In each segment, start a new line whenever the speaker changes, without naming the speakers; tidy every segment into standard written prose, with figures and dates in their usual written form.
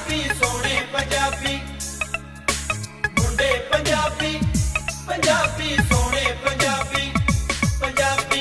पंजाबी सोने पंजाबी मुंडे पंजाबी पंजाबी सोने पंजाबी पंजाबी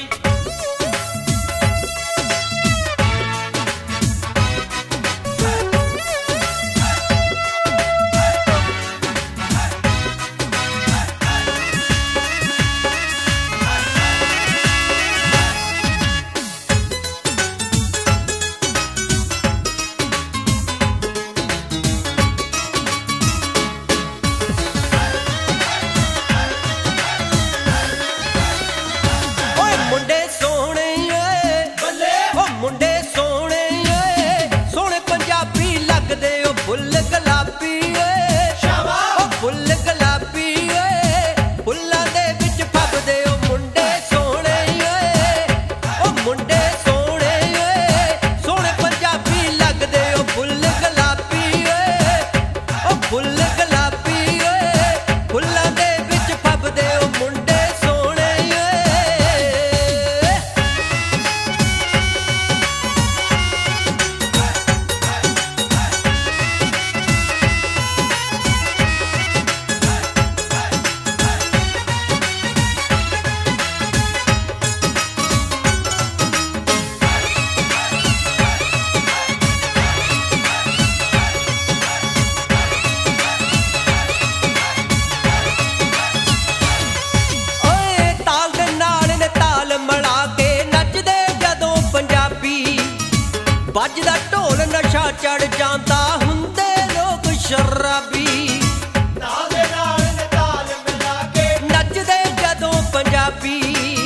ਵੱਜਦਾ ਢੋਲ ਨਸ਼ਾ ਚੜ ਜਾਂਦਾ ਹੁੰਦੇ ਲੋਕ ਸ਼ਰਾਬੀ ਨਾਲ ਦੇ ਨਾਲ ਤਾਲ ਮਿਲਾ ਕੇ ਨੱਚਦੇ ਜਦੋਂ ਪੰਜਾਬੀ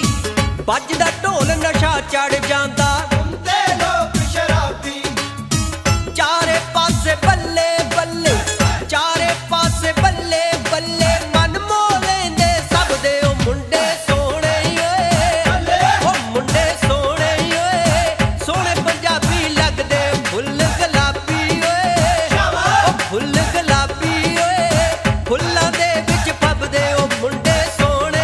ਵੱਜਦਾ ਢੋਲ ਨਸ਼ਾ ਚੜ ਜਾਂਦਾ ਹੁੰਦੇ ਲੋਕ ਸ਼ਰਾਬੀ ਚਾਰੇ ਪਾਸੇ ਬੱਲੇ ਬੱਲੇ ਚਾਰੇ ਪਾਸੇ ਬੱਲੇ ਬੱਲੇ ਮਨ ਮੋਹ ਲੈਂਦੇ ਸਭ ਦੇ ਉਹ ਮੁੰਡੇ ਸੋਹਣੇ ਓਏ ਉਹ ਮੁੰਡੇ ਸੋਹਣੇ ਓਏ ਸੋਹਣੇ ਪੰਜਾਬੀ ਲੱਗਦੇ ਫੁੱਲ ਗੁਲਾਬੀ ਓਏ ਉਹ ਫੁੱਲ ਗੁਲਾਬੀ ਓਏ ਫੁੱਲਾਂ ਦੇ ਵਿੱਚ ਫੱਬਦੇ ਉਹ ਮੁੰਡੇ ਸੋਹਣੇ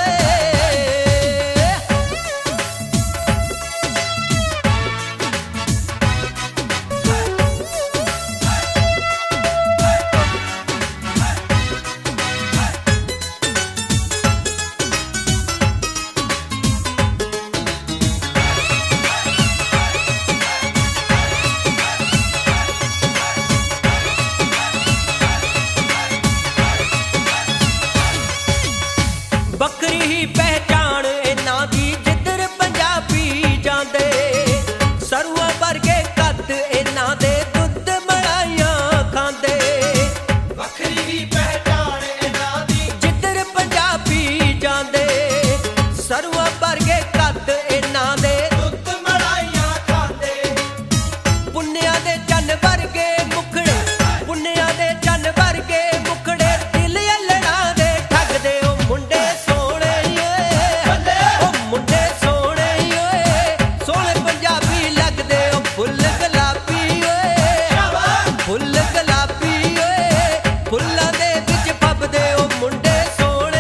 ਵੱਖਰੀ ਹੀ ਪਹਿਚਾਣ ਇਹਨਾਂ ਦੀ ਜਿੱਧਰ ਪੰਜਾਬੀ ਜਾਂਦੇ ਸਰੂਆਂ ਵਰਗੇ ਕੱਦ ਇਹਨਾਂ ਦੇ ਦੁੱਧ ਮਲਾਈਆਂ ਖਾਂਦੇ ਵੱਖਰੀ ਹੀ ਪਹਿਚਾਣ ਇਹਨਾਂ ਦੀ ਜਿੱਧਰ ਪੰਜਾਬੀ ਜਾਂਦੇ ਸਰੂਆਂ ਵਰਗੇ ਕੱਦ ਇਹਨਾਂ ਦੇ ਦੁੱਧ ਮਲਾਈਆਂ ਖਾਂਦੇ ਪੁੰਨਿਆਂ ਦੇ ਚੰਨ ਵਰਗੇ ਮੁਖੜੇ ਪੁੰਨਿਆਂ ਦੇ ਚੰਨ ਵਰਗੇ ਮੁਖੜੇ ਦਿਲ ਅਲੜਾ ਦੇ ਠੱਗਦੇ ਉਹ ਮੁੰਡੇ ਫੁੱਲਾਂ ਦੇ ਵਿੱਚ ਫੱਬਦੇ ਉਹ ਮੁੰਡੇ ਸੋਹਣੇ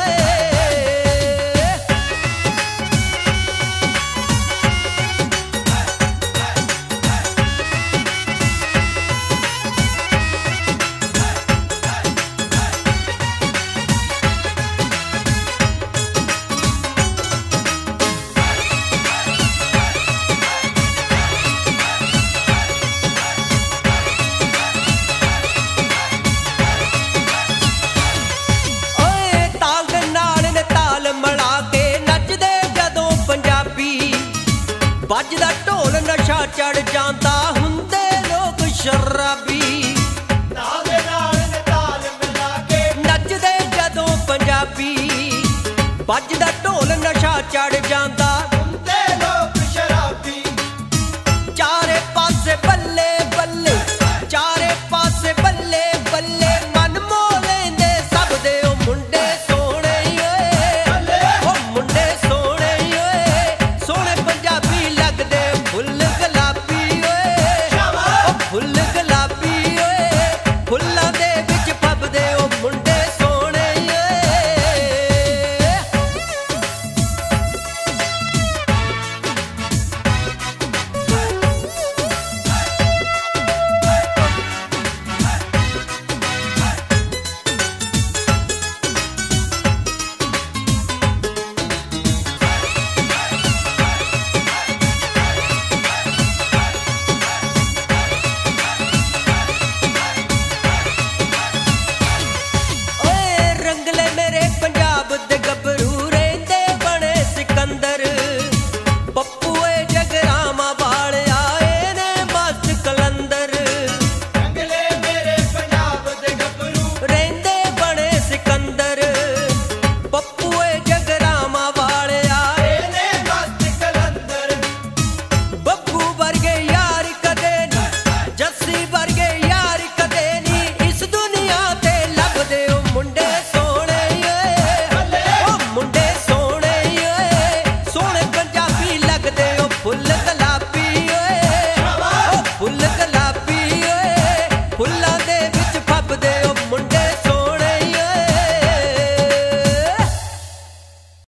ਵੱਜਦਾ ਢੋਲ ਨਸ਼ਾ ਚੜ ਜਾਂਦਾ ਹੁੰਦੇ ਲੋਕ ਸ਼ਰਾਬੀ ਨਾਲ ਦੇ ਨਾਲ ਤਾਲ ਮਿਲਾ ਕੇ ਨੱਚਦੇ ਜਦੋਂ ਪੰਜਾਬੀ ਵੱਜਦਾ ਢੋਲ ਨਸ਼ਾ ਚੜ ਜਾਂਦਾ